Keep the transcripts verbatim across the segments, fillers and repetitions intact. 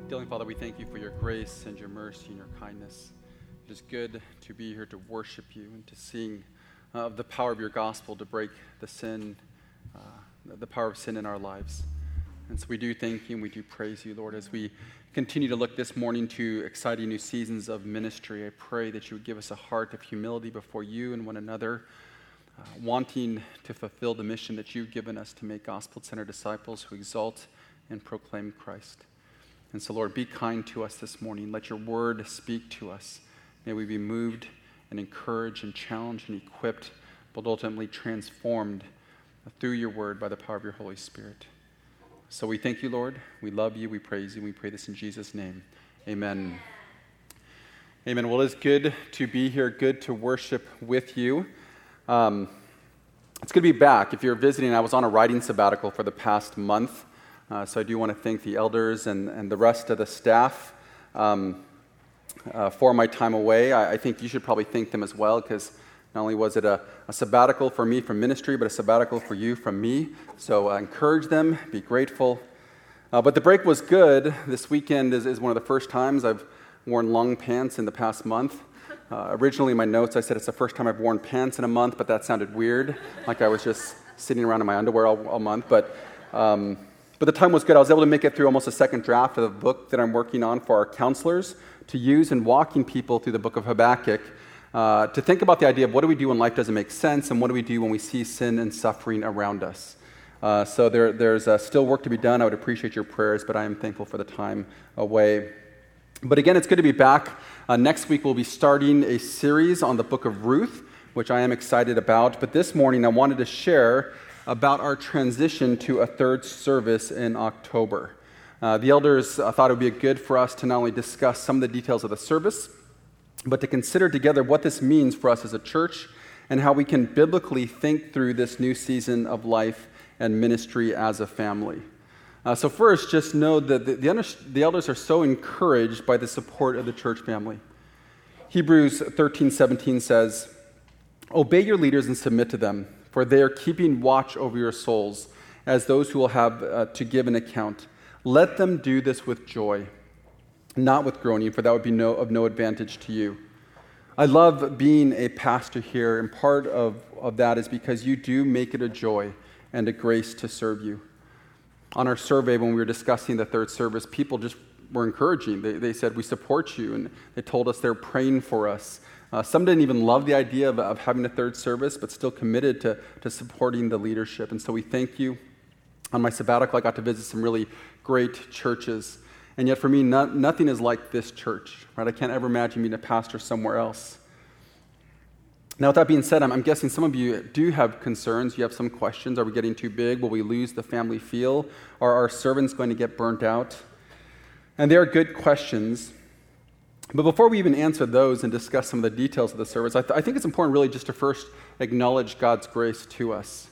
Dearly Father, we thank you for your grace and your mercy and your kindness. It is good to be here to worship you and to sing uh, of the power of your gospel to break the sin, uh, the power of sin in our lives. And so we do thank you and we do praise you, Lord, as we continue to look this morning to exciting new seasons of ministry. I pray that you would give us a heart of humility before you and one another, uh, wanting to fulfill the mission that you've given us to make gospel-centered disciples who exalt and proclaim Christ. And so, Lord, be kind to us this morning. Let your word speak to us. May we be moved and encouraged and challenged and equipped, but ultimately transformed through your word by the power of your Holy Spirit. So we thank you, Lord. We love you. We praise you. We pray this in Jesus' name. Amen. Amen. Well, it's good to be here, good to worship with you. Um, it's good to be back. If you're visiting, I was on a writing sabbatical for the past month. Uh, so I do want to thank the elders and, and the rest of the staff um, uh, for my time away. I, I think you should probably thank them as well, because not only was it a, a sabbatical for me from ministry, but a sabbatical for you from me. So uh, encourage them, be grateful. Uh, but the break was good. This weekend is, is one of the first times I've worn long pants in the past month. Uh, originally in my notes I said it's the first time I've worn pants in a month, but that sounded weird, like I was just sitting around in my underwear all, all month. But um, But the time was good. I was able to make it through almost a second draft of the book that I'm working on for our counselors to use in walking people through the book of Habakkuk, uh, to think about the idea of what do we do when life doesn't make sense and what do we do when we see sin and suffering around us. Uh, so there, there's uh, still work to be done. I would appreciate your prayers, but I am thankful for the time away. But again, it's good to be back. Uh, next week we'll be starting a series on the book of Ruth, which I am excited about. But this morning I wanted to share about our transition to a third service in October. Uh, the elders uh, thought it would be good for us to not only discuss some of the details of the service, but to consider together what this means for us as a church and how we can biblically think through this new season of life and ministry as a family. Uh, so first, just know that the, the, under, the elders are so encouraged by the support of the church family. Hebrews thirteen seventeen says, "Obey your leaders and submit to them, for they are keeping watch over your souls as those who will have uh, to give an account. Let them do this with joy, not with groaning, for that would be no, of no advantage to you." I love being a pastor here, and part of, of that is because you do make it a joy and a grace to serve you. On our survey, when we were discussing the third service, people just were encouraging. They, they said, "We support you," and they told us they're praying for us. Uh, some didn't even love the idea of, of having a third service, but still committed to, to supporting the leadership. And so we thank you. On my sabbatical, I got to visit some really great churches. And yet for me, not, nothing is like this church, right? I can't ever imagine being a pastor somewhere else. Now, with that being said, I'm, I'm guessing some of you do have concerns. You have some questions. Are we getting too big? Will we lose the family feel? Are our servants going to get burnt out? And they are good questions. But before we even answer those and discuss some of the details of the service, I, th- I think it's important really just to first acknowledge God's grace to us.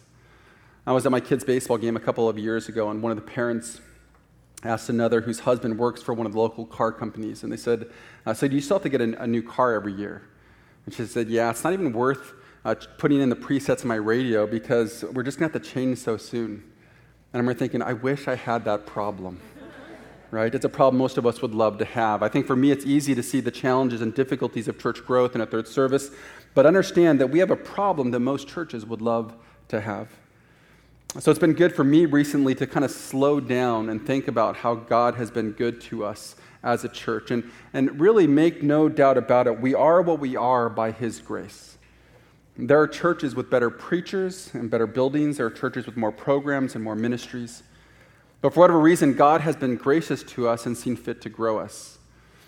I was at my kids' baseball game a couple of years ago, and one of the parents asked another whose husband works for one of the local car companies, and they said, uh, so do you still have to get a, a new car every year? And she said, yeah, it's not even worth uh, putting in the presets of my radio because we're just going to have to change so soon. And I'm thinking, I wish I had that problem. Right? It's a problem most of us would love to have. I think for me, it's easy to see the challenges and difficulties of church growth in a third service, but understand that we have a problem that most churches would love to have. So it's been good for me recently to kind of slow down and think about how God has been good to us as a church, and, and really make no doubt about it. We are what we are by His grace. There are churches with better preachers and better buildings. There are churches with more programs and more ministries. But for whatever reason, God has been gracious to us and seen fit to grow us.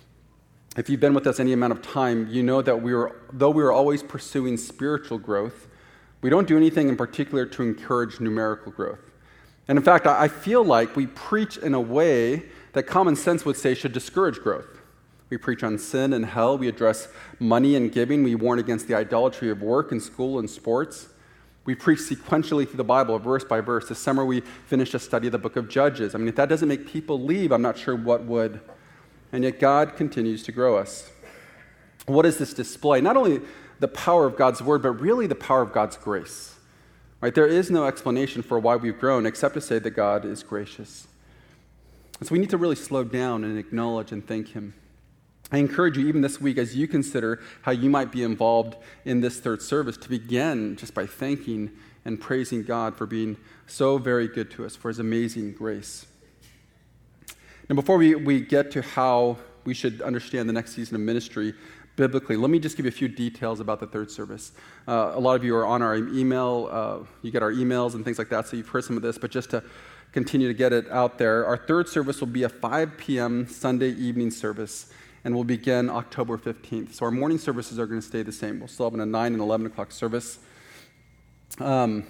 If you've been with us any amount of time, you know that we were, though we are always pursuing spiritual growth, we don't do anything in particular to encourage numerical growth. And in fact, I feel like we preach in a way that common sense would say should discourage growth. We preach on sin and hell. We address money and giving. We warn against the idolatry of work and school and sports. We preach sequentially through the Bible, verse by verse. This summer we finished a study of the book of Judges. I mean, if that doesn't make people leave, I'm not sure what would. And yet God continues to grow us. What does this display? Not only the power of God's word, but really the power of God's grace. Right? There is no explanation for why we've grown except to say that God is gracious. So we need to really slow down and acknowledge and thank him. I encourage you, even this week, as you consider how you might be involved in this third service, to begin just by thanking and praising God for being so very good to us, for his amazing grace. Now, before we, we get to how we should understand the next season of ministry biblically, let me just give you a few details about the third service. Uh, a lot of you are on our email. Uh, you get our emails and things like that, so you've heard some of this, but just to continue to get it out there, our third service will be a five p.m. Sunday evening service, and will begin October fifteenth. So our morning services are going to stay the same. We'll still have a nine and eleven o'clock service. Um,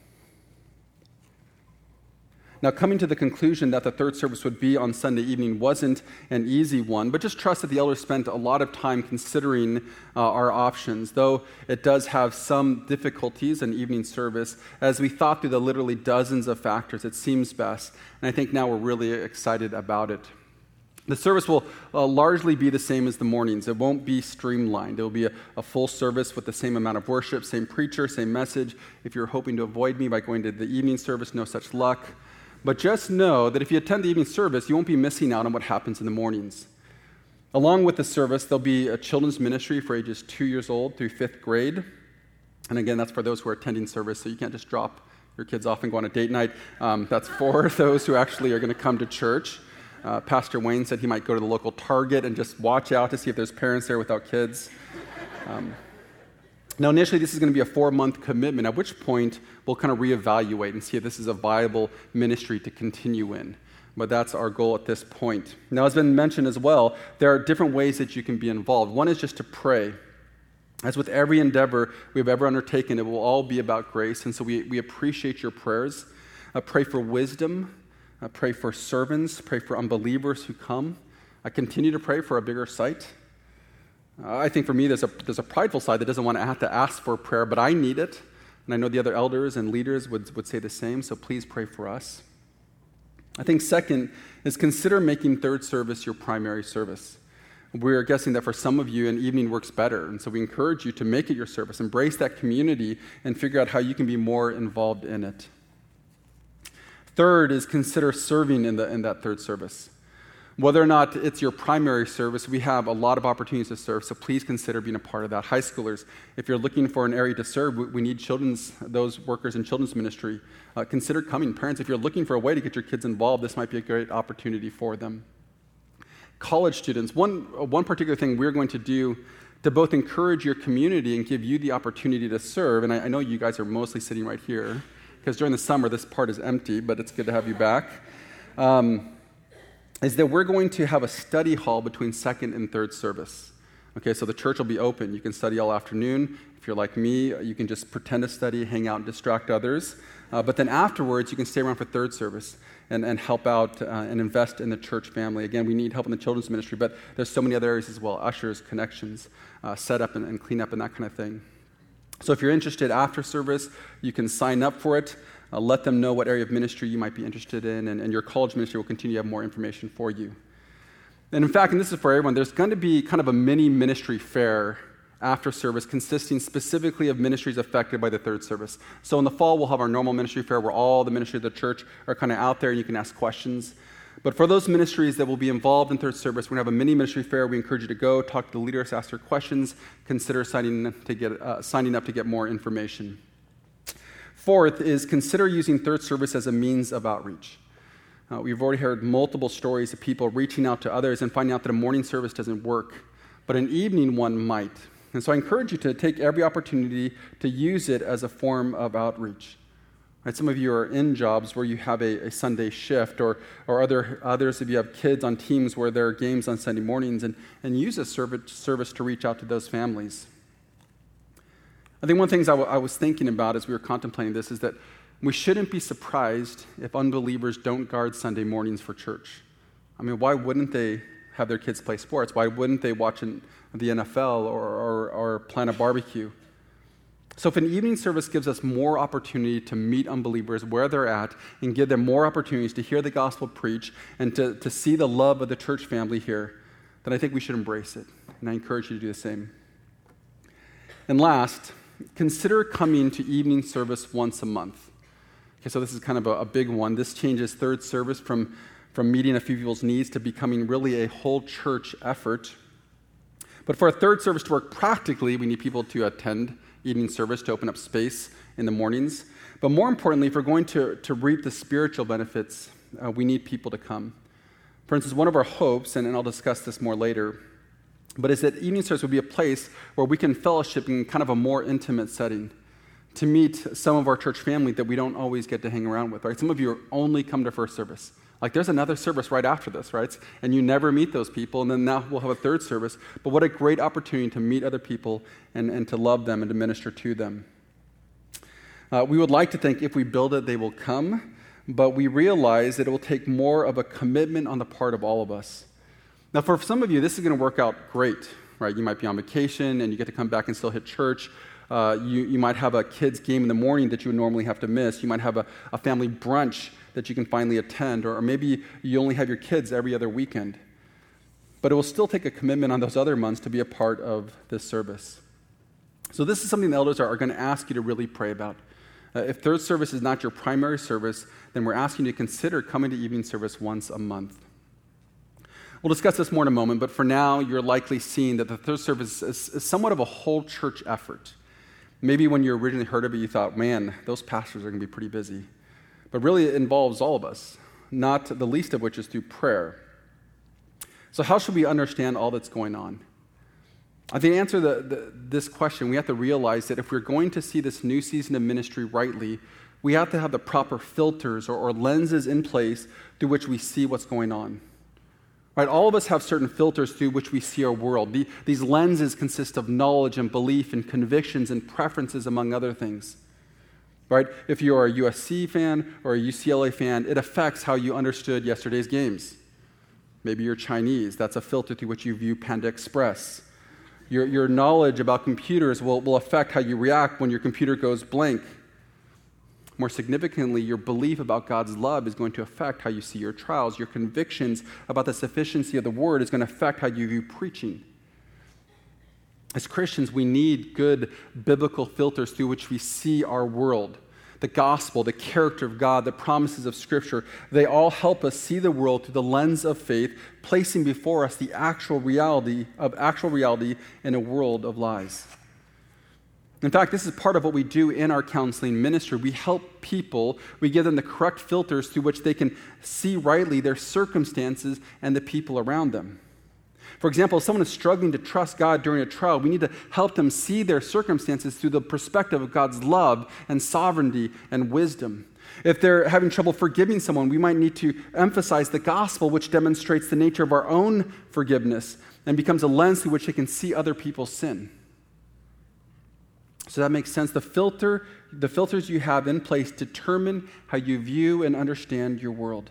now, coming to the conclusion that the third service would be on Sunday evening wasn't an easy one, but just trust that the elders spent a lot of time considering uh, our options, though it does have some difficulties in evening service. As we thought through the literally dozens of factors, it seems best, and I think now we're really excited about it. The service will uh, largely be the same as the mornings. It won't be streamlined. It will be a, a full service with the same amount of worship, same preacher, same message. If you're hoping to avoid me by going to the evening service, no such luck. But just know that if you attend the evening service, you won't be missing out on what happens in the mornings. Along with the service, there'll be a children's ministry for ages two years old through fifth grade. And again, that's for those who are attending service, so you can't just drop your kids off and go on a date night. Um, that's for those who actually are going to come to church. Uh, Pastor Wayne said he might go to the local Target and just watch out to see if there's parents there without kids. Um, now, initially, this is going to be a four-month commitment, at which point we'll kind of reevaluate and see if this is a viable ministry to continue in. But that's our goal at this point. Now, as has been mentioned as well, there are different ways that you can be involved. One is just to pray. As with every endeavor we've ever undertaken, it will all be about grace, and so we, we appreciate your prayers. Uh, pray for wisdom. Uh, pray for servants, pray for unbelievers who come. I continue to pray for a bigger sight. Uh, I think for me, there's a there's a prideful side that doesn't want to have to ask for prayer, but I need it. And I know the other elders and leaders would, would say the same, so please pray for us. I think second is consider making third service your primary service. We're guessing that for some of you, an evening works better, and so we encourage you to make it your service, embrace that community, and figure out how you can be more involved in it. Third is consider serving in the in that third service. Whether or not it's your primary service, we have a lot of opportunities to serve, so please consider being a part of that. High schoolers, if you're looking for an area to serve, we need children's, those workers in children's ministry. Uh, consider coming. Parents, if you're looking for a way to get your kids involved, this might be a great opportunity for them. College students, one, one particular thing we're going to do to both encourage your community and give you the opportunity to serve, and I, I know you guys are mostly sitting right here, because during the summer this part is empty, but it's good to have you back, um, is that we're going to have a study hall between second and third service. Okay, so the church will be open. You can study all afternoon. If you're like me, you can just pretend to study, hang out, and distract others. Uh, but then afterwards, you can stay around for third service and, and help out uh, and invest in the church family. Again, we need help in the children's ministry, but there's so many other areas as well, ushers, connections, uh, setup and, and cleanup and that kind of thing. So if you're interested after service, you can sign up for it. Uh, let them know what area of ministry you might be interested in, and, and your college ministry will continue to have more information for you. And in fact, and this is for everyone, there's going to be kind of a mini ministry fair after service consisting specifically of ministries affected by the third service. So in the fall, we'll have our normal ministry fair where all the ministries of the church are kind of out there and you can ask questions. But for those ministries that will be involved in third service, we're going to have a mini ministry fair. We encourage you to go, talk to the leaders, ask their questions, consider signing, to get, uh, signing up to get more information. Fourth is consider using third service as a means of outreach. Uh, we've already heard multiple stories of people reaching out to others and finding out that a morning service doesn't work, but an evening one might. And so I encourage you to take every opportunity to use it as a form of outreach. Right, some of you are in jobs where you have a, a Sunday shift, or or other others of you have kids on teams where there are games on Sunday mornings, and, and use a service, service to reach out to those families. I think one of the things I, w- I was thinking about as we were contemplating this is that we shouldn't be surprised if unbelievers don't guard Sunday mornings for church. I mean, why wouldn't they have their kids play sports? Why wouldn't they watch an, the N F L or, or, or plan a barbecue? So if an evening service gives us more opportunity to meet unbelievers where they're at and give them more opportunities to hear the gospel preached and to, to see the love of the church family here, then I think we should embrace it. And I encourage you to do the same. And last, consider coming to evening service once a month. Okay, so this is kind of a, a big one. This changes third service from, from meeting a few people's needs to becoming really a whole church effort. But for a third service to work practically, we need people to attend evening service to open up space in the mornings. But more importantly, if we're going to, to reap the spiritual benefits, uh, we need people to come. For instance, one of our hopes, and, and I'll discuss this more later, but is that evening service would be a place where we can fellowship in kind of a more intimate setting, to meet some of our church family that we don't always get to hang around with, right? Some of you only come to first service. Like, there's another service right after this, right? And you never meet those people, and then now we'll have a third service. But what a great opportunity to meet other people and, and to love them and to minister to them. Uh, we would like to think if we build it, they will come, but we realize that it will take more of a commitment on the part of all of us. Now, for some of you, this is going to work out great, right? You might be on vacation, and you get to come back and still hit church. Uh, you, you might have a kid's game in the morning that you would normally have to miss. You might have a, a family brunch that you can finally attend, or, or maybe you only have your kids every other weekend. But it will still take a commitment on those other months to be a part of this service. So this is something the elders are, are going to ask you to really pray about. Uh, if third service is not your primary service, then we're asking you to consider coming to evening service once a month. We'll discuss this more in a moment, but for now, you're likely seeing that the third service is, is somewhat of a whole church effort. Maybe when you originally heard of it, you thought, man, those pastors are going to be pretty busy. But really, it involves all of us, not the least of which is through prayer. So how should we understand all that's going on? I think to answer the, the, this question, we have to realize that if we're going to see this new season of ministry rightly, we have to have the proper filters or, or lenses in place through which we see what's going on. Right? All of us have certain filters through which we see our world. The, these lenses consist of knowledge and belief and convictions and preferences, among other things. Right? If you are a U S C fan or a U C L A fan, it affects how you understood yesterday's games. Maybe you're Chinese. That's a filter through which you view Panda Express. Your, your knowledge about computers will, will affect how you react when your computer goes blank. More significantly, your belief about God's love is going to affect how you see your trials. Your convictions about the sufficiency of the Word is going to affect how you view preaching. As Christians, we need good biblical filters through which we see our world. The gospel, the character of God, the promises of Scripture, they all help us see the world through the lens of faith, placing before us the actual reality of actual reality in a world of lies. In fact, this is part of what we do in our counseling ministry. We help people, we give them the correct filters through which they can see rightly their circumstances and the people around them. For example, if someone is struggling to trust God during a trial, we need to help them see their circumstances through the perspective of God's love and sovereignty and wisdom. If they're having trouble forgiving someone, we might need to emphasize the gospel, which demonstrates the nature of our own forgiveness and becomes a lens through which they can see other people's sin. So that makes sense. The filter, the filters you have in place determine how you view and understand your world.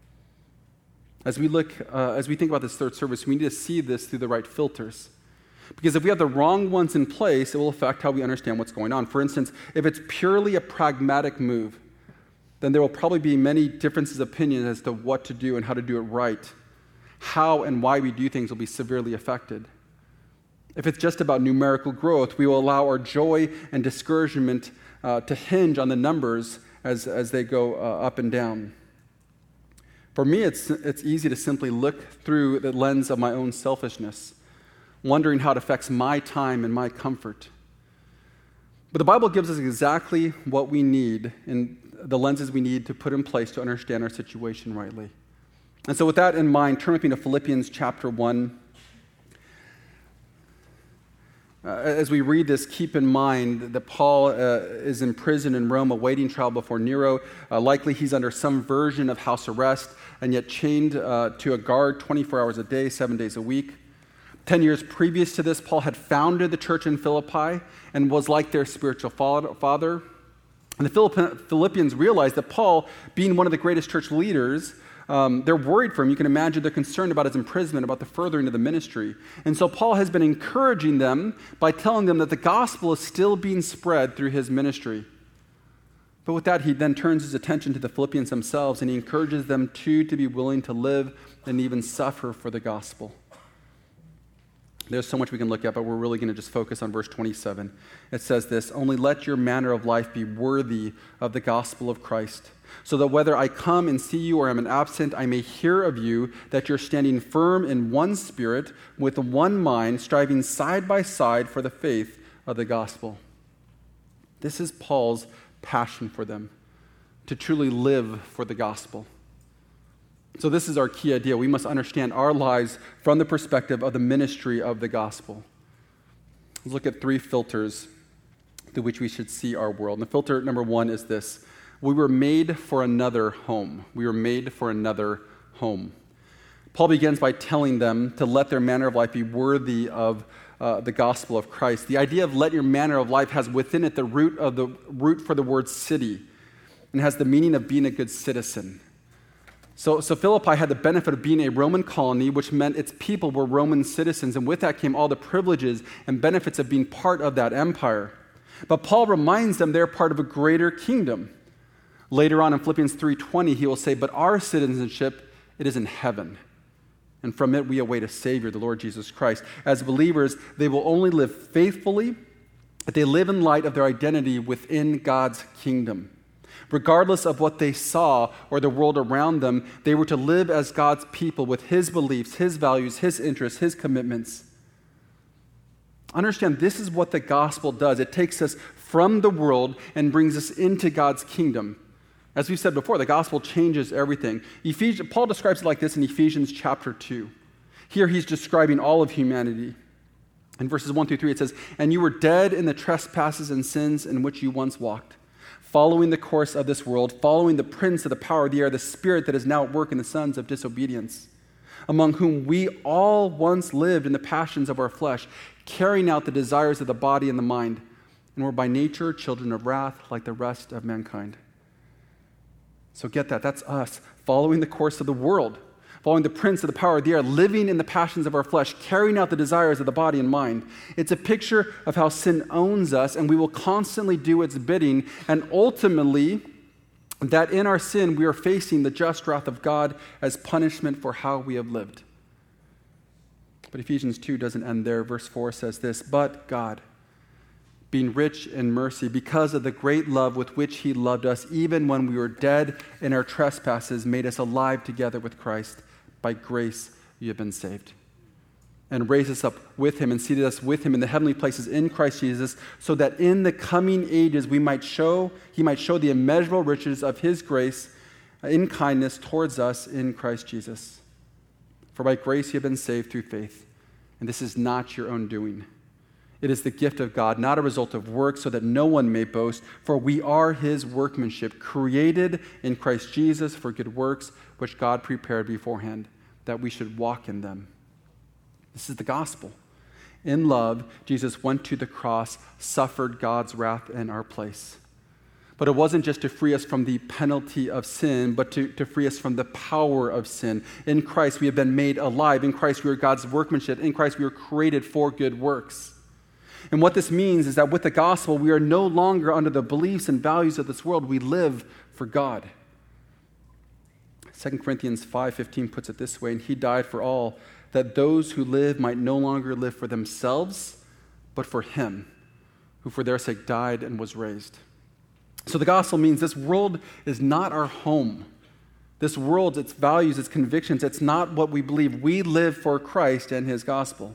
As we look, uh, as we think about this third service, we need to see this through the right filters. Because if we have the wrong ones in place, it will affect how we understand what's going on. For instance, if it's purely a pragmatic move, then there will probably be many differences of opinion as to what to do and how to do it right. How and why we do things will be severely affected. If it's just about numerical growth, we will allow our joy and discouragement uh, to hinge on the numbers as, as they go uh, up and down. For me, it's, it's easy to simply look through the lens of my own selfishness, wondering how it affects my time and my comfort. But the Bible gives us exactly what we need and the lenses we need to put in place to understand our situation rightly. And so with that in mind, turn with me to Philippians chapter one. Uh, as we read this, keep in mind that Paul uh, is in prison in Rome awaiting trial before Nero. Uh, likely he's under some version of house arrest and yet chained uh, to a guard twenty-four hours a day, seven days a week. Ten years previous to this, Paul had founded the church in Philippi and was like their spiritual father. And the Philippians realized that Paul, being one of the greatest church leaders, Um, they're worried for him. You can imagine they're concerned about his imprisonment, about the furthering of the ministry. And so Paul has been encouraging them by telling them that the gospel is still being spread through his ministry. But with that, he then turns his attention to the Philippians themselves, and he encourages them too to be willing to live and even suffer for the gospel. There's so much we can look at, but we're really going to just focus on verse twenty-seven. It says this, "Only let your manner of life be worthy of the gospel of Christ, so that whether I come and see you or am absent, I may hear of you that you're standing firm in one spirit, with one mind, striving side by side for the faith of the gospel." This is Paul's passion for them, to truly live for the gospel. So this is our key idea. We must understand our lives from the perspective of the ministry of the gospel. Let's look at three filters through which we should see our world. And the filter number one is this: we were made for another home. We were made for another home. Paul begins by telling them to let their manner of life be worthy of uh, the gospel of Christ. The idea of let your manner of life has within it the root of the root for the word city, and has the meaning of being a good citizen. So, so Philippi had the benefit of being a Roman colony, which meant its people were Roman citizens, and with that came all the privileges and benefits of being part of that empire. But Paul reminds them they're part of a greater kingdom. Later on in Philippians three twenty, he will say, "But our citizenship, it is in heaven, and from it we await a Savior, the Lord Jesus Christ." As believers, they will only live faithfully if they live in light of their identity within God's kingdom. Regardless of what they saw or the world around them, they were to live as God's people with His beliefs, His values, His interests, His commitments. Understand, this is what the gospel does. It takes us from the world and brings us into God's kingdom. As we said before, the gospel changes everything. Ephesians, Paul describes it like this in Ephesians chapter two. Here he's describing all of humanity. In verses one through three it says, "And you were dead in the trespasses and sins in which you once walked, following the course of this world, following the prince of the power of the air, the spirit that is now at work in the sons of disobedience, among whom we all once lived in the passions of our flesh, carrying out the desires of the body and the mind, and were by nature children of wrath like the rest of mankind." So get that, that's us, following the course of the world, following the prince of the power of the air, living in the passions of our flesh, carrying out the desires of the body and mind. It's a picture of how sin owns us, and we will constantly do its bidding, and ultimately, that in our sin we are facing the just wrath of God as punishment for how we have lived. But Ephesians two doesn't end there. Verse four says this, "But God, being rich in mercy, because of the great love with which He loved us, even when we were dead in our trespasses, made us alive together with Christ. By grace you have been saved. And raised us up with Him and seated us with Him in the heavenly places in Christ Jesus, so that in the coming ages we might show, He might show the immeasurable riches of His grace in kindness towards us in Christ Jesus. For by grace you have been saved through faith, and this is not your own doing. It is the gift of God, not a result of works, so that no one may boast. For we are His workmanship, created in Christ Jesus for good works, which God prepared beforehand, that we should walk in them." This is the gospel. In love, Jesus went to the cross, suffered God's wrath in our place. But it wasn't just to free us from the penalty of sin, but to, to free us from the power of sin. In Christ, we have been made alive. In Christ, we are God's workmanship. In Christ, we are created for good works. And what this means is that with the gospel, we are no longer under the beliefs and values of this world. We live for God. Second Corinthians five fifteen puts it this way, "And He died for all, that those who live might no longer live for themselves, but for Him, who for their sake died and was raised." So the gospel means this world is not our home. This world, its values, its convictions, it's not what we believe. We live for Christ and His gospel.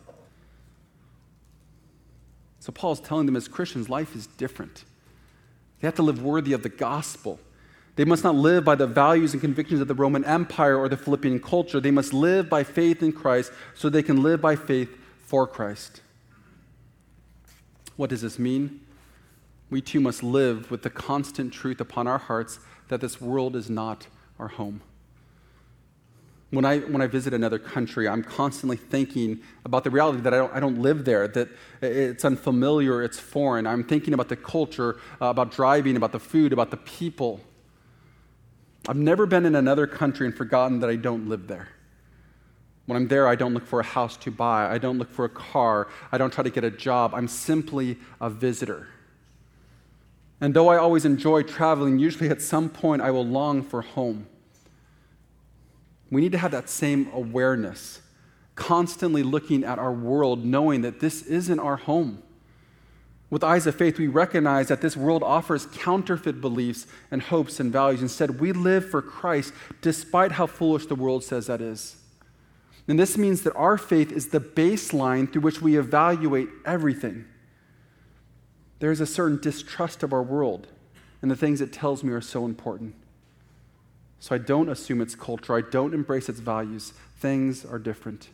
So Paul's telling them as Christians, life is different. They have to live worthy of the gospel. They must not live by the values and convictions of the Roman Empire or the Philippian culture. They must live by faith in Christ so they can live by faith for Christ. What does this mean? We too must live with the constant truth upon our hearts that this world is not our home. When I when I visit another country, I'm constantly thinking about the reality that I don't, I don't live there, that it's unfamiliar, it's foreign. I'm thinking about the culture, uh, about driving, about the food, about the people. I've never been in another country and forgotten that I don't live there. When I'm there, I don't look for a house to buy. I don't look for a car. I don't try to get a job. I'm simply a visitor. And though I always enjoy traveling, usually at some point I will long for home. We need to have that same awareness constantly looking at our world, knowing that this isn't our home. With eyes of faith, we recognize that this world offers counterfeit beliefs and hopes and values. Instead, we live for Christ despite how foolish the world says that is. And this means that our faith is the baseline through which we evaluate everything. There is a certain distrust of our world and the things it tells me are so important. So I don't assume its culture. I don't embrace its values. Things are different.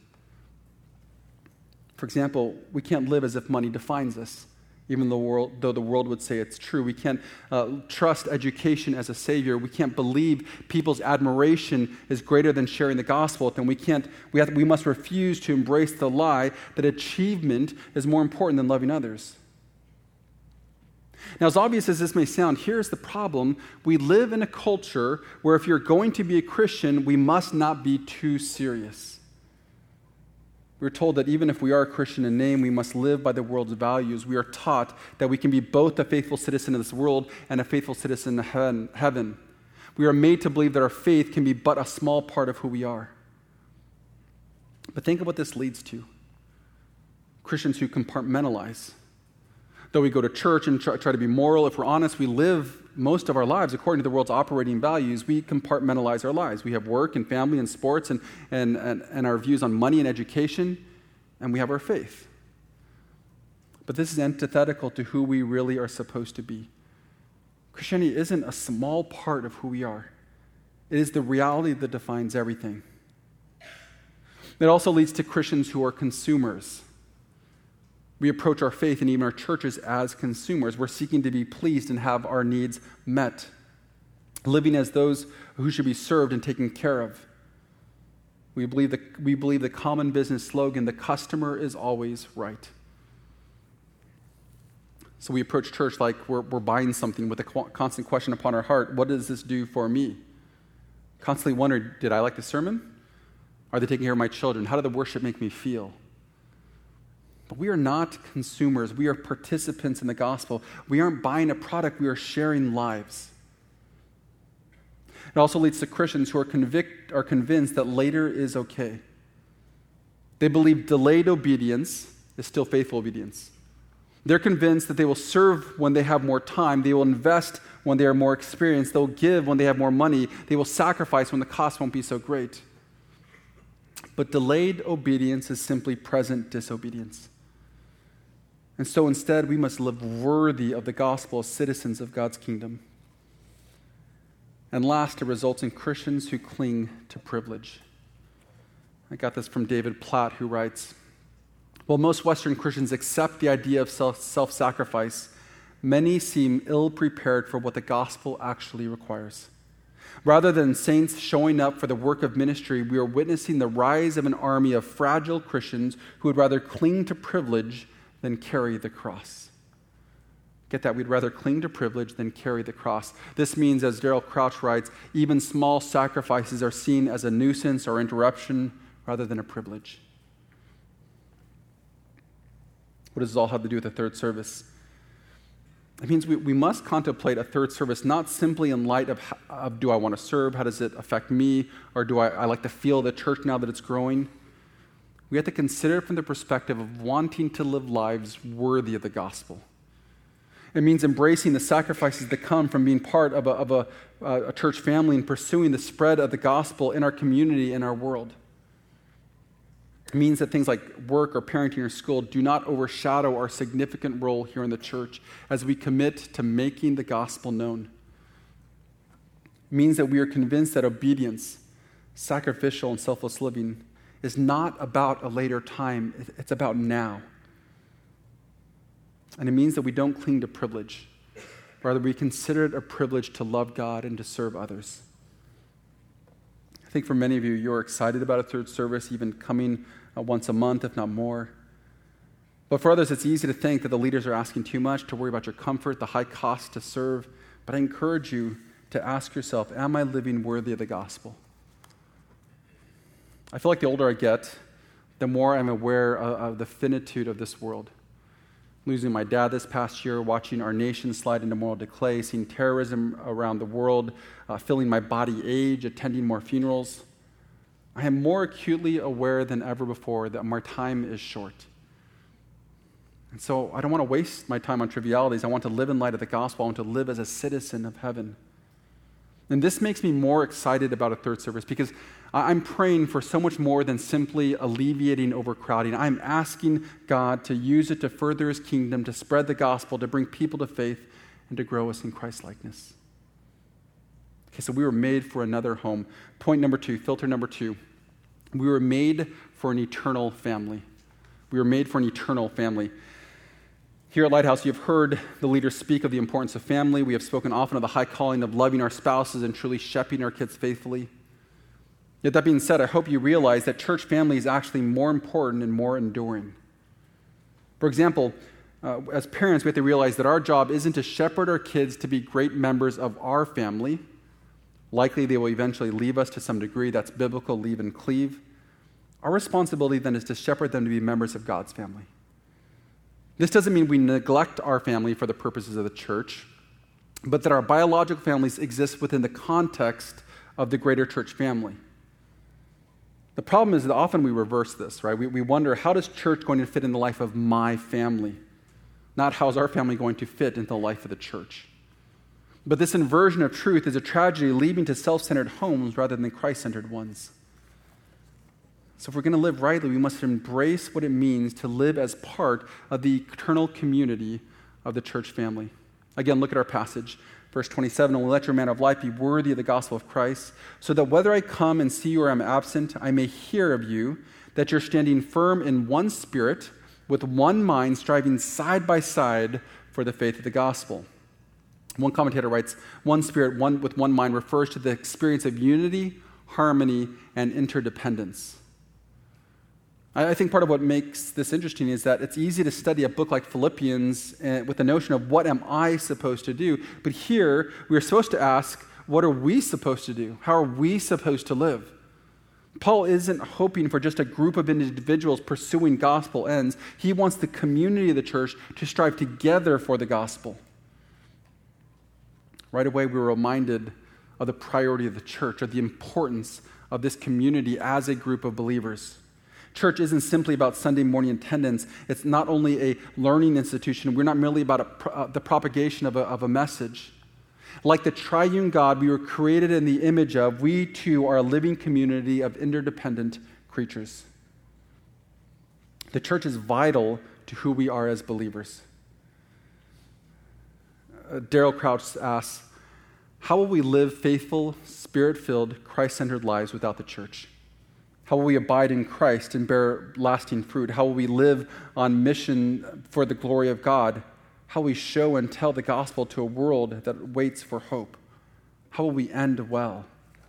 For example, we can't live as if money defines us, even though the world, though the world would say it's true. We can't uh, trust education as a savior. We can't believe people's admiration is greater than sharing the gospel with them. We can't. We have. We must refuse to embrace the lie that achievement is more important than loving others. Now, as obvious as this may sound, here's the problem. We live in a culture where if you're going to be a Christian, we must not be too serious. We're told that even if we are a Christian in name, we must live by the world's values. We are taught that we can be both a faithful citizen of this world and a faithful citizen of heaven. We are made to believe that our faith can be but a small part of who we are. But think of what this leads to. Christians who compartmentalize. Though we go to church and try, try to be moral, if we're honest, we live most of our lives according to the world's operating values. We compartmentalize our lives. We have work and family and sports and, and, and, and our views on money and education, and we have our faith. But this is antithetical to who we really are supposed to be. Christianity isn't a small part of who we are. It is the reality that defines everything. It also leads to Christians who are consumers. We approach our faith and even our churches as consumers. We're seeking to be pleased and have our needs met, living as those who should be served and taken care of. We believe the, we believe the common business slogan, the customer is always right. So we approach church like we're, we're buying something with a constant question upon our heart, what does this do for me? Constantly wonder, did I like the sermon? Are they taking care of my children? How did the worship make me feel? But we are not consumers. We are participants in the gospel. We aren't buying a product. We are sharing lives. It also leads to Christians who are, convict, are convinced that later is okay. They believe delayed obedience is still faithful obedience. They're convinced that they will serve when they have more time. They will invest when they are more experienced. They'll give when they have more money. They will sacrifice when the cost won't be so great. But delayed obedience is simply present disobedience. And so instead, we must live worthy of the gospel as citizens of God's kingdom. And last, it results in Christians who cling to privilege. I got this from David Platt, who writes, while most Western Christians accept the idea of self, self-sacrifice, many seem ill-prepared for what the gospel actually requires. Rather than saints showing up for the work of ministry, we are witnessing the rise of an army of fragile Christians who would rather cling to privilege than carry the cross. Get that? We'd rather cling to privilege than carry the cross. This means, as Darrell Crouch writes, even small sacrifices are seen as a nuisance or interruption rather than a privilege. What does this all have to do with the third service? It means we, we must contemplate a third service not simply in light of, of do I want to serve, how does it affect me, or do I, I like to feel the church now that it's growing? We have to consider it from the perspective of wanting to live lives worthy of the gospel. It means embracing the sacrifices that come from being part of a, of a, a church family and pursuing the spread of the gospel in our community and our world. It means that things like work or parenting or school do not overshadow our significant role here in the church as we commit to making the gospel known. It means that we are convinced that obedience, sacrificial and selfless living, is not about a later time. It's about now. And it means that we don't cling to privilege. Rather, we consider it a privilege to love God and to serve others. I think for many of you, you're excited about a third service, even coming uh, once a month, if not more. But for others, it's easy to think that the leaders are asking too much, to worry about your comfort, the high cost to serve. But I encourage you to ask yourself, am I living worthy of the gospel? I feel like the older I get, the more I'm aware of, of the finitude of this world. Losing my dad this past year, watching our nation slide into moral decay, seeing terrorism around the world, uh, feeling my body age, attending more funerals. I am more acutely aware than ever before that my time is short. And so I don't want to waste my time on trivialities. I want to live in light of the gospel. I want to live as a citizen of heaven. And this makes me more excited about a third service because I'm praying for so much more than simply alleviating overcrowding. I'm asking God to use it to further his kingdom, to spread the gospel, to bring people to faith, and to grow us in Christ-likeness. Okay, so we were made for another home. Point number two, filter number two. We were made for an eternal family. We were made for an eternal family. Here at Lighthouse, you've heard the leaders speak of the importance of family. We have spoken often of the high calling of loving our spouses and truly shepherding our kids faithfully. Yet that being said, I hope you realize that church family is actually more important and more enduring. For example, uh, as parents, we have to realize that our job isn't to shepherd our kids to be great members of our family. Likely they will eventually leave us to some degree. That's biblical leave and cleave. Our responsibility then is to shepherd them to be members of God's family. This doesn't mean we neglect our family for the purposes of the church, but that our biological families exist within the context of the greater church family. The problem is that often we reverse this, right? We, we wonder, how does church going to fit in the life of my family? Not how is our family going to fit into the life of the church? But this inversion of truth is a tragedy leading to self-centered homes rather than Christ-centered ones. So if we're going to live rightly, we must embrace what it means to live as part of the eternal community of the church family. Again, look at our passage. Verse twenty-seven, "And let your manner of life be worthy of the gospel of Christ, so that whether I come and see you or am absent, I may hear of you, that you're standing firm in one spirit, with one mind, striving side by side for the faith of the gospel." One commentator writes, one spirit one with one mind refers to the experience of unity, harmony, and interdependence. I think part of what makes this interesting is that it's easy to study a book like Philippians with the notion of what am I supposed to do? But here, we are supposed to ask, what are we supposed to do? How are we supposed to live? Paul isn't hoping for just a group of individuals pursuing gospel ends. He wants the community of the church to strive together for the gospel. Right away, we were reminded of the priority of the church, of the importance of this community as a group of believers. Church isn't simply about Sunday morning attendance. It's not only a learning institution. We're not merely about a, uh, the propagation of a, of a message. Like the triune God we were created in the image of, we too are a living community of interdependent creatures. The church is vital to who we are as believers. Uh, Daryl Crouch asks, how will we live faithful, spirit-filled, Christ-centered lives without the church? How will we abide in Christ and bear lasting fruit? How will we live on mission for the glory of God? How will we show and tell the gospel to a world that waits for hope? How will we end well?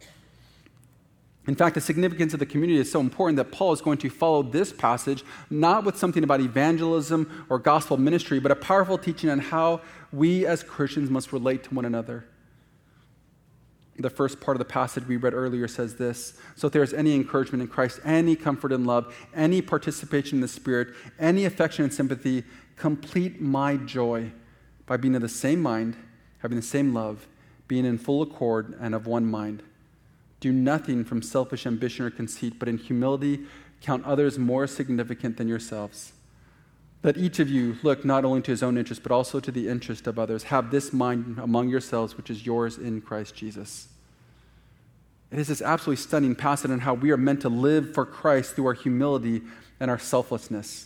In fact, the significance of the community is so important that Paul is going to follow this passage not with something about evangelism or gospel ministry, but a powerful teaching on how we as Christians must relate to one another. The first part of the passage we read earlier says this: "So if there is any encouragement in Christ, any comfort in love, any participation in the Spirit, any affection and sympathy, complete my joy by being of the same mind, having the same love, being in full accord and of one mind. Do nothing from selfish ambition or conceit, but in humility count others more significant than yourselves. Let each of you look not only to his own interest, but also to the interest of others. Have this mind among yourselves, which is yours in Christ Jesus." It is this absolutely stunning passage on how we are meant to live for Christ through our humility and our selflessness.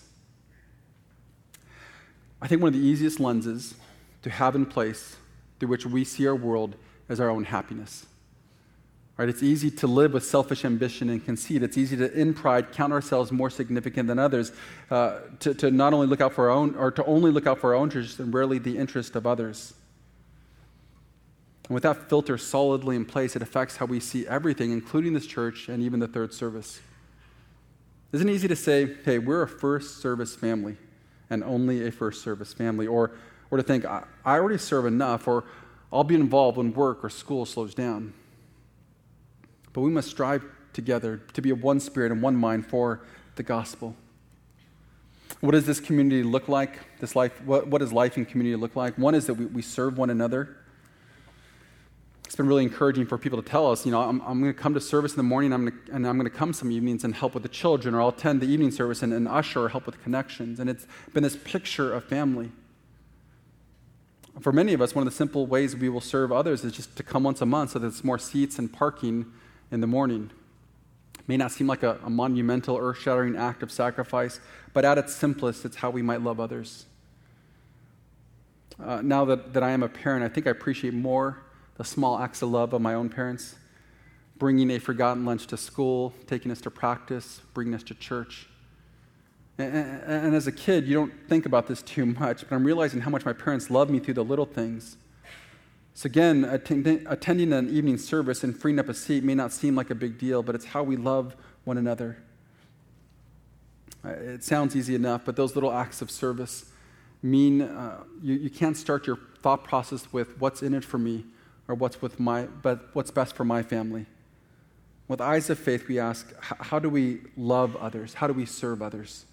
I think one of the easiest lenses to have in place through which we see our world is our own happiness. Right? It's easy to live with selfish ambition and conceit. It's easy to, in pride, count ourselves more significant than others, uh, to, to not only look out for our own, or to only look out for our own interests and rarely the interest of others. And with that filter solidly in place, it affects how we see everything, including this church and even the third service. Isn't it easy to say, hey, we're a first service family and only a first service family, or, or to think, I, I already serve enough, or I'll be involved when work or school slows down. But we must strive together to be of one spirit and one mind for the gospel. What does this community look like? This life, what, what does life in community look like? One is that we, we serve one another. it's been really encouraging for people to tell us, you know, I'm, I'm going to come to service in the morning, I'm gonna, and I'm going to come some evenings and help with the children, or I'll attend the evening service and, and usher or help with connections. And it's been this picture of family. For many of us, one of the simple ways we will serve others is just to come once a month so that there's more seats and parking in the morning. It may not seem like a, a monumental, earth-shattering act of sacrifice, but at its simplest, it's how we might love others. Uh, now that, that I am a parent, I think I appreciate more the small acts of love of my own parents, bringing a forgotten lunch to school, taking us to practice, bringing us to church. And, and, and as a kid, you don't think about this too much, but I'm realizing how much my parents love me through the little things. So again, attend, attending an evening service and freeing up a seat may not seem like a big deal, but it's how we love one another. It sounds easy enough, but those little acts of service mean uh, you, you can't start your thought process with what's in it for me, or what's with my, but what's best for my family. With eyes of faith, we ask, how do we love others? How do we serve others?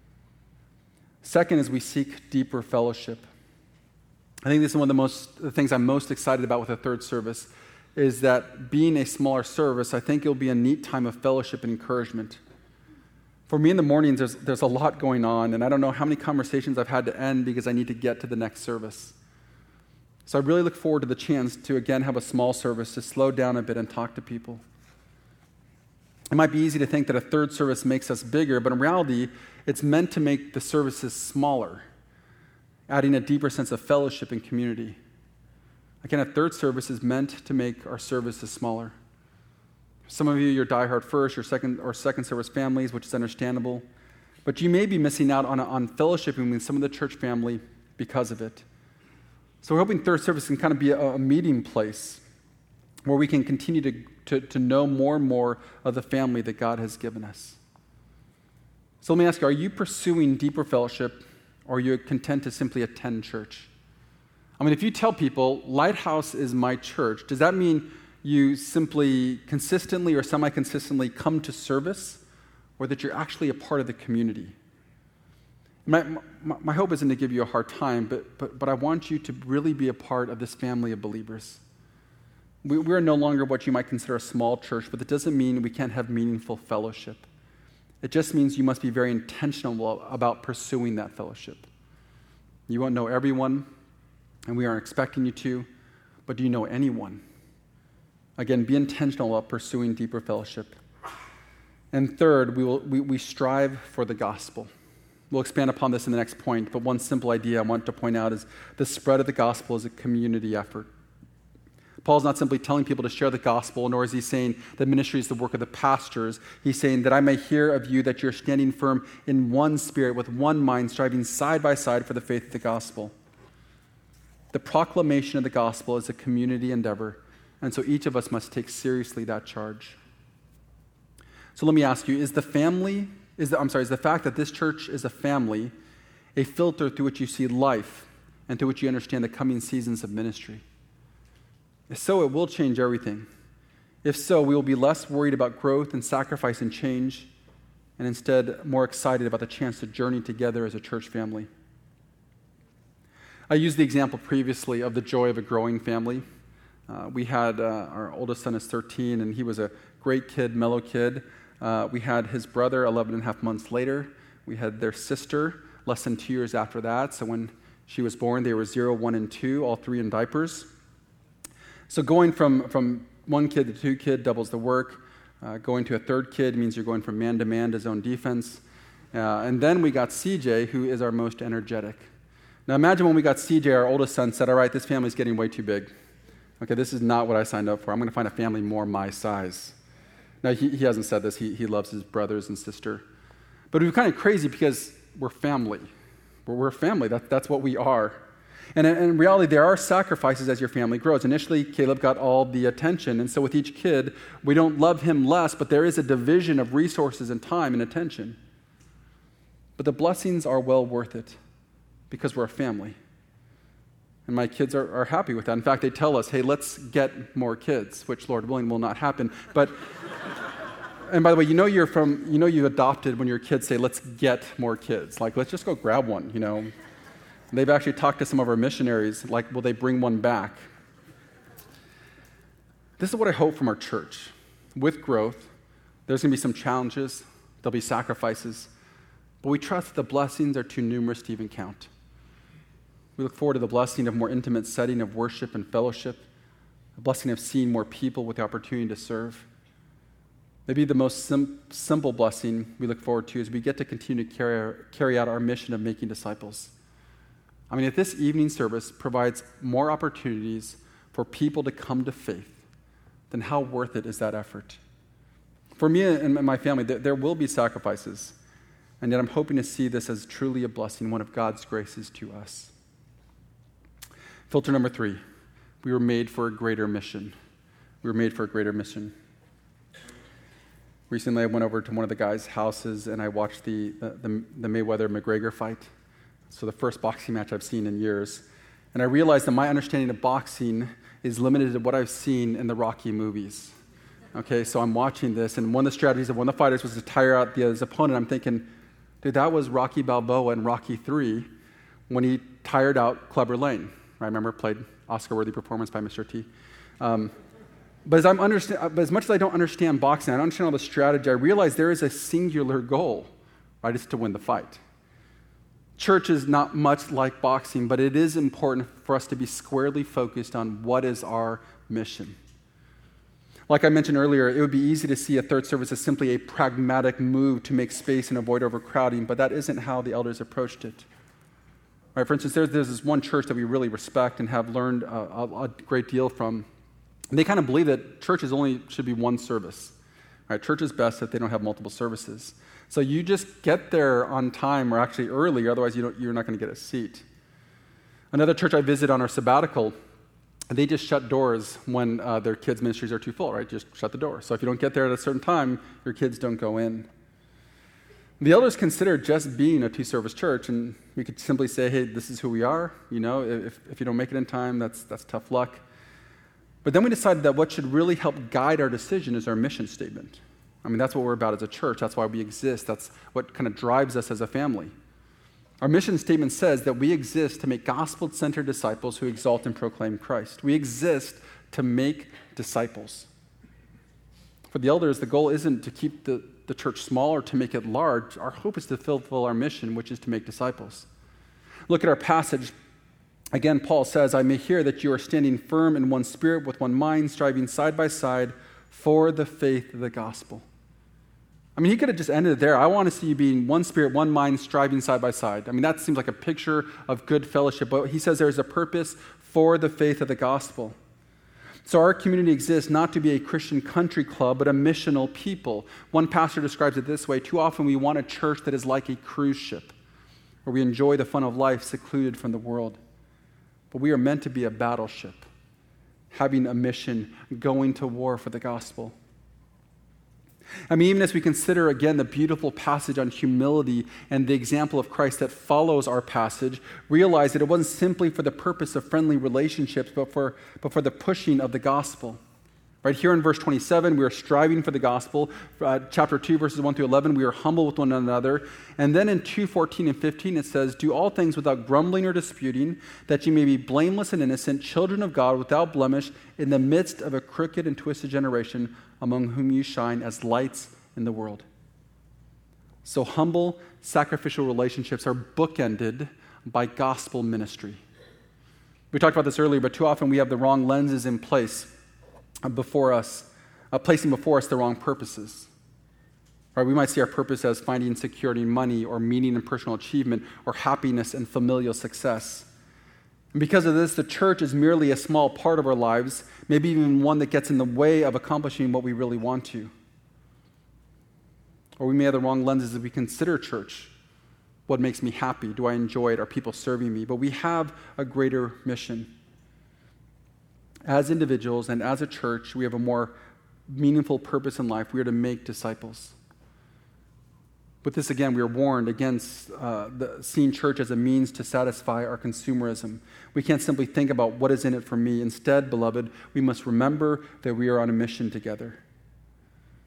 Second is we seek deeper fellowship. I think this is one of the most the things I'm most excited about with the third service, is that being a smaller service, I think it'll be a neat time of fellowship and encouragement. For me in the mornings, there's, there's a lot going on, and I don't know how many conversations I've had to end because I need to get to the next service. So I really look forward to the chance to, again, have a small service, to slow down a bit and talk to people. It might be easy to think that a third service makes us bigger, but in reality, it's meant to make the services smaller, adding a deeper sense of fellowship and community. Again, a third service is meant to make our services smaller. Some of you, you're diehard first, your second or second service families, which is understandable, but you may be missing out on, on fellowshipping with some of the church family because of it. So we're hoping third service can kind of be a, a meeting place where we can continue to, to, to know more and more of the family that God has given us. So let me ask you, are you pursuing deeper fellowship, or are you content to simply attend church? I mean, if you tell people, Lighthouse is my church, does that mean you simply consistently or semi-consistently come to service, or that you're actually a part of the community? My, my, my hope isn't to give you a hard time, but, but, but I want you to really be a part of this family of believers. We, we are no longer what you might consider a small church, but that doesn't mean we can't have meaningful fellowship. It just means you must be very intentional about pursuing that fellowship. You won't know everyone, and we aren't expecting you to, but do you know anyone? Again, be intentional about pursuing deeper fellowship. And third, we, will, we, we strive for the gospel. We'll expand upon this in the next point, but one simple idea I want to point out is the spread of the gospel is a community effort. Paul's not simply telling people to share the gospel, nor is he saying that ministry is the work of the pastors. He's saying that I may hear of you that you're standing firm in one spirit, with one mind, striving side by side for the faith of the gospel. The proclamation of the gospel is a community endeavor, and so each of us must take seriously that charge. So let me ask you, is the family... Is the, I'm sorry, is the fact that this church is a family a filter through which you see life and through which you understand the coming seasons of ministry? If so, it will change everything. If so, we will be less worried about growth and sacrifice and change, and instead more excited about the chance to journey together as a church family. I used the example previously of the joy of a growing family. Uh, we had, uh, our oldest son is thirteen, and he was a great kid, mellow kid. Uh, we had his brother eleven and a half months later. We had their sister less than two years after that. So when she was born, they were zero, one, and two, all three in diapers. So going from, from one kid to two kid doubles the work. Uh, going to a third kid means you're going from man to man to zone defense. Uh, and then we got C J, who is our most energetic. Now imagine when we got C J, our oldest son said, all right, this family's getting way too big. Okay, this is not what I signed up for. I'm going to find a family more my size. Now, he, he hasn't said this. He, he loves his brothers and sister. But it was kind of crazy because we're family. We're, we're family. That, that's what we are. And in, in reality, there are sacrifices as your family grows. Initially, Caleb got all the attention. And so with each kid, we don't love him less, but there is a division of resources and time and attention. But the blessings are well worth it because we're a family. And my kids are, are happy with that. In fact, they tell us, hey, let's get more kids, which, Lord willing, will not happen. But, and by the way, you know you're from, you know you adopted when your kids say, let's get more kids. Like, let's just go grab one, you know. And they've actually talked to some of our missionaries, like, will they bring one back? This is what I hope from our church. With growth, there's going to be some challenges, there'll be sacrifices, but we trust that the blessings are too numerous to even count. We look forward to the blessing of more intimate setting of worship and fellowship, the blessing of seeing more people with the opportunity to serve. Maybe the most sim- simple blessing we look forward to is we get to continue to carry, carry out our mission of making disciples. I mean, if this evening service provides more opportunities for people to come to faith, then how worth it is that effort? For me and my family, there, there will be sacrifices, and yet I'm hoping to see this as truly a blessing, one of God's graces to us. Filter number three, we were made for a greater mission. We were made for a greater mission. Recently, I went over to one of the guys' houses, and I watched the, the, the Mayweather-McGregor fight. So the first boxing match I've seen in years. And I realized that my understanding of boxing is limited to what I've seen in the Rocky movies. Okay, so I'm watching this, and one of the strategies of one of the fighters was to tire out the, his opponent. I'm thinking, dude, that was Rocky Balboa in Rocky three when he tired out Clubber Lang. I remember played Oscar-worthy performance by Mister T. Um, but, as I'm understand, but as much as I don't understand boxing, I don't understand all the strategy, I realize there is a singular goal, right? It's to win the fight. Church is not much like boxing, but it is important for us to be squarely focused on what is our mission. Like I mentioned earlier, it would be easy to see a third service as simply a pragmatic move to make space and avoid overcrowding, but that isn't how the elders approached it. Right, for instance, there's, there's this one church that we really respect and have learned a, a, a great deal from. And they kind of believe that churches only should be one service. Right, church is best if they don't have multiple services. So you just get there on time or actually early, otherwise you don't, you're not going to get a seat. Another church I visited on our sabbatical, they just shut doors when uh, their kids' ministries are too full, right? Just shut the door. So if you don't get there at a certain time, your kids don't go in. The elders consider just being a two-service church, and we could simply say, hey, this is who we are. You know, if, if you don't make it in time, that's, that's tough luck. But then we decided that what should really help guide our decision is our mission statement. I mean, that's what we're about as a church. That's why we exist. That's what kind of drives us as a family. Our mission statement says that we exist to make gospel-centered disciples who exalt and proclaim Christ. We exist to make disciples. For the elders, the goal isn't to keep the, the church small or to make it large. Our hope is to fulfill our mission, which is to make disciples. Look at our passage. Again, Paul says, I may hear that you are standing firm in one spirit with one mind, striving side by side for the faith of the gospel. I mean, he could have just ended it there. I want to see you being one spirit, one mind, striving side by side. I mean, that seems like a picture of good fellowship, but he says there's a purpose for the faith of the gospel. So our community exists not to be a Christian country club, but a missional people. One pastor describes it this way: too often we want a church that is like a cruise ship, where we enjoy the fun of life secluded from the world. But we are meant to be a battleship, having a mission, going to war for the gospel. I mean, even as we consider, again, the beautiful passage on humility and the example of Christ that follows our passage, realize that it wasn't simply for the purpose of friendly relationships, but for, but for the pushing of the gospel. Right here in verse twenty-seven, we are striving for the gospel. Uh, chapter two, verses one through eleven, we are humble with one another. And then in two fourteen and fifteen, it says, do all things without grumbling or disputing, that you may be blameless and innocent, children of God without blemish, in the midst of a crooked and twisted generation, among whom you shine as lights in the world. So humble, sacrificial relationships are bookended by gospel ministry. We talked about this earlier, but too often we have the wrong lenses in place before us, uh, placing before us the wrong purposes. Right, we might see our purpose as finding security in money, or meaning in personal achievement, or happiness and familial success. And because of this, the church is merely a small part of our lives, maybe even one that gets in the way of accomplishing what we really want to. Or we may have the wrong lenses as we consider church. What makes me happy? Do I enjoy it? Are people serving me? But we have a greater mission. As individuals and as a church, we have a more meaningful purpose in life. We are to make disciples. With this, again, we are warned against uh, the, seeing church as a means to satisfy our consumerism. We can't simply think about what is in it for me. Instead, beloved, we must remember that we are on a mission together.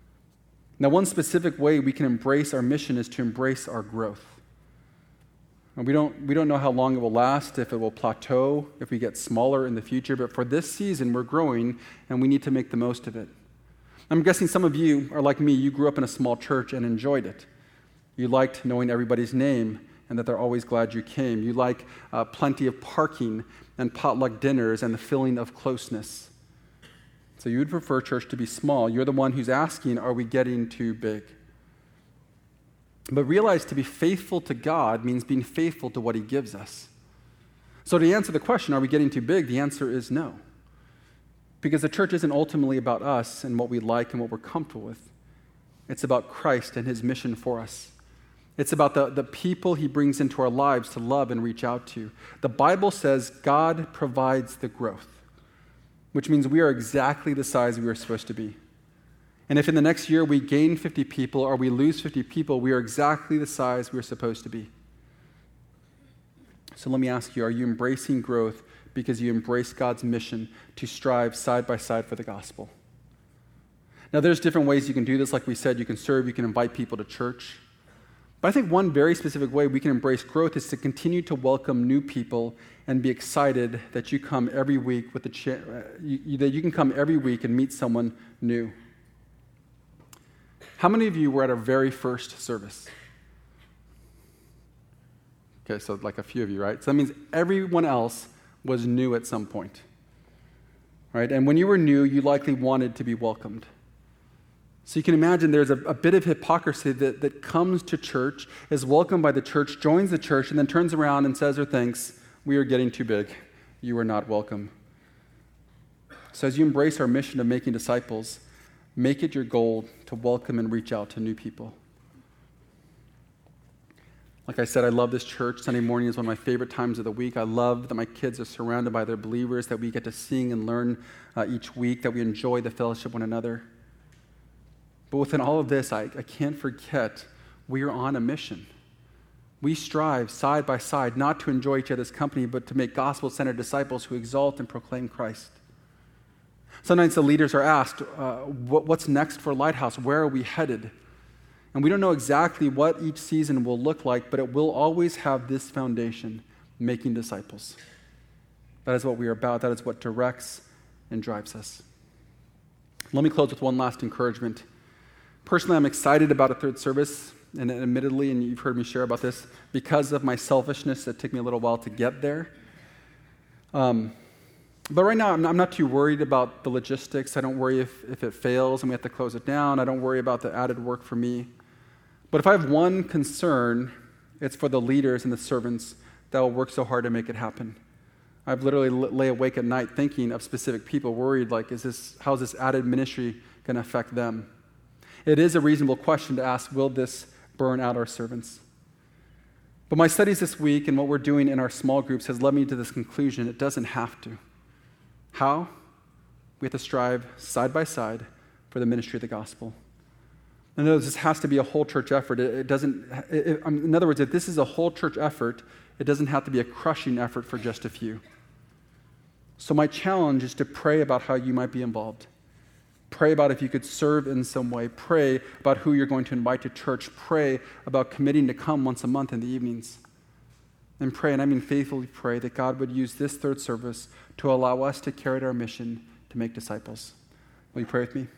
Now, one specific way we can embrace our mission is to embrace our growth. And we don't, we don't know how long it will last, if it will plateau, if we get smaller in the future, but for this season, we're growing, and we need to make the most of it. I'm guessing some of you are like me. You grew up in a small church and enjoyed it. You liked knowing everybody's name and that they're always glad you came. You like uh, plenty of parking and potluck dinners and the feeling of closeness. So you would prefer church to be small. You're the one who's asking, are we getting too big? But realize to be faithful to God means being faithful to what he gives us. So to answer the question, are we getting too big? The answer is no. Because the church isn't ultimately about us and what we like and what we're comfortable with. It's about Christ and his mission for us. It's about the, the people he brings into our lives to love and reach out to. The Bible says God provides the growth, which means we are exactly the size we are supposed to be. And if in the next year we gain fifty people or we lose fifty people, we are exactly the size we're supposed to be. So let me ask you, are you embracing growth because you embrace God's mission to strive side by side for the gospel? Now, there's different ways you can do this. Like we said, you can serve, you can invite people to church. But I think one very specific way we can embrace growth is to continue to welcome new people and be excited that you come every week with the ch- uh, you, that you can come every week and meet someone new. How many of you were at our very first service? Okay, so like a few of you, right? So that means everyone else was new at some point, right? And when you were new, you likely wanted to be welcomed. So you can imagine there's a, a bit of hypocrisy that, that comes to church, is welcomed by the church, joins the church, and then turns around and says or thinks, we are getting too big. You are not welcome. So as you embrace our mission of making disciples, make it your goal to welcome and reach out to new people. Like I said, I love this church. Sunday morning is one of my favorite times of the week. I love that my kids are surrounded by their believers, that we get to sing and learn uh, each week, that we enjoy the fellowship of one another. But within all of this, I, I can't forget we are on a mission. We strive side by side not to enjoy each other's company, but to make gospel-centered disciples who exalt and proclaim Christ. Sometimes the leaders are asked, uh, what, what's next for Lighthouse? Where are we headed? And we don't know exactly what each season will look like, but it will always have this foundation, making disciples. That is what we are about. That is what directs and drives us. Let me close with one last encouragement. Personally, I'm excited about a third service, and admittedly, and you've heard me share about this, because of my selfishness, it took me a little while to get there. Um, but right now, I'm not, I'm not too worried about the logistics. I don't worry if, if it fails and we have to close it down. I don't worry about the added work for me. But if I have one concern, it's for the leaders and the servants that will work so hard to make it happen. I've literally lay awake at night thinking of specific people, worried like, is this, how's this added ministry going to affect them? It is a reasonable question to ask, will this burn out our servants? But my studies this week and what we're doing in our small groups has led me to this conclusion: it doesn't have to. How? We have to strive side by side for the ministry of the gospel. In other words, this has to be a whole church effort. It, it doesn't. It, in other words, if this is a whole church effort, it doesn't have to be a crushing effort for just a few. So my challenge is to pray about how you might be involved. Pray about if you could serve in some way. Pray about who you're going to invite to church. Pray about committing to come once a month in the evenings. And pray, and I mean faithfully pray, that God would use this third service to allow us to carry out our mission to make disciples. Will you pray with me?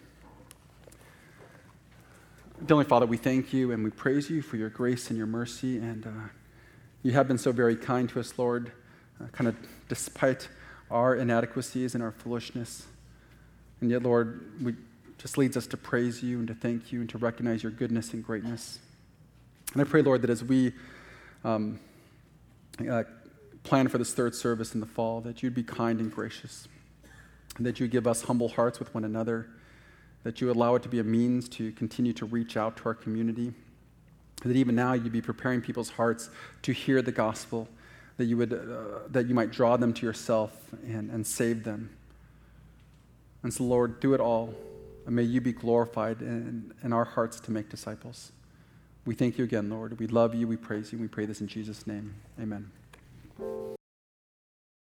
Heavenly Father, we thank you and we praise you for your grace and your mercy. And uh, you have been so very kind to us, Lord, uh, kind of despite our inadequacies and our foolishness. And yet, Lord, we just leads us to praise you and to thank you and to recognize your goodness and greatness. And I pray, Lord, that as we um, uh, plan for this third service in the fall, that you'd be kind and gracious, and that you give us humble hearts with one another, that you allow it to be a means to continue to reach out to our community, and that even now you'd be preparing people's hearts to hear the gospel, that you would uh, that you might draw them to yourself and, and save them. And so, Lord, do it all, and may you be glorified in, in our hearts to make disciples. We thank you again, Lord. We love you, we praise you, we pray this in Jesus' name. Amen.